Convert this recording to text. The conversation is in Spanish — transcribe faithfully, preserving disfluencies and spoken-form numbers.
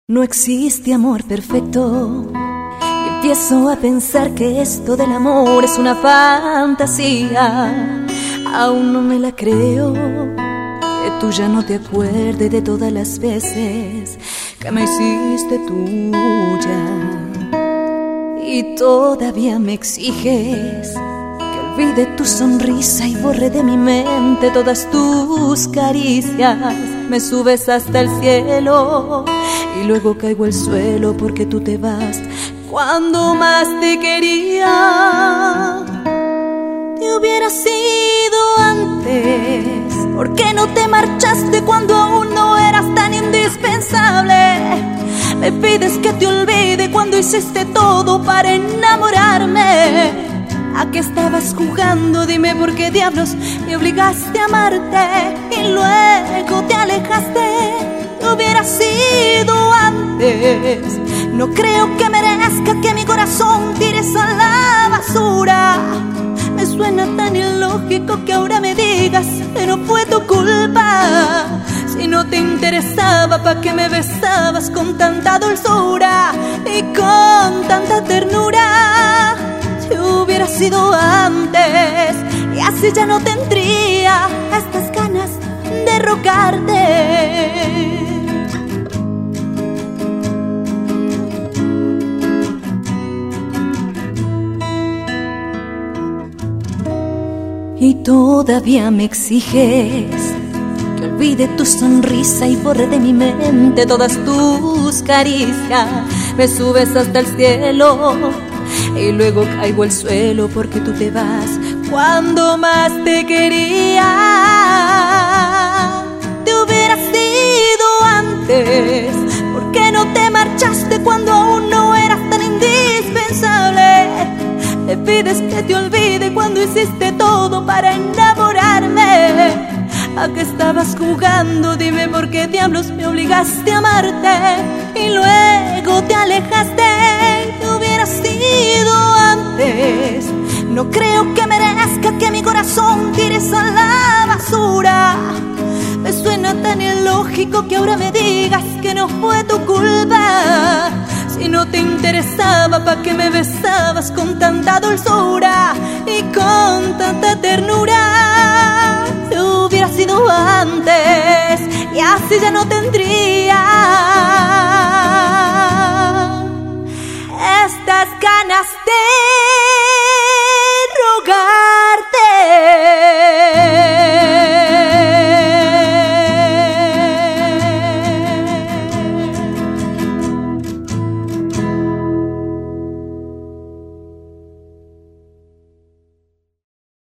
No existe amor perfecto y empiezo a pensar que esto del amor es una fantasía. Aún no me la creo, que tú ya no te acuerdes de todas las veces que me hiciste tuya. Y todavía me exiges que olvide tu sonrisa y borre de mi mente todas tus caricias. Me subes hasta el cielo y luego caigo al suelo porque tú te vas cuando más te quería. Te hubiera sido antes, ¿por qué no te marchaste cuando aún no eras tan indispensable? Me pides que te olvide cuando hiciste todo para enamorarme. ¿A qué estabas jugando? Dime por qué diablos me obligaste a amarte y luego te alejaste. Te hubiera sido antes. No creo que merezca que mi corazón tires a la basura. Me suena tan ilógico que ahora me digas que no fue tu culpa. Si no te interesaba, ¿pa' qué me besabas con tanta dulzura y con tanta ternura? Si hubiera sido antes, y así ya no tendría estas ganas de rogarte. Y todavía me exiges que olvide tu sonrisa y borre de mi mente todas tus caricias. Me subes hasta el cielo y luego caigo al suelo porque tú te vas cuando más te quería. Te hubiera sido antes, ¿por qué no te marchaste cuando aún no eras tan indispensable? Me pides que te olvide cuando hiciste todo para enamorarme. ¿A qué estabas jugando? Dime por qué diablos me obligaste a amarte y luego te alejaste. Te hubiera sido antes. No creo que merezca que mi corazón tires a la basura. Me suena tan ilógico que ahora me digas que no fue tu culpa. Si no te interesaba, ¿pa' qué me besabas con tanta dulzura y con tanta ternura? Si hubiera sido antes, y así ya no tendría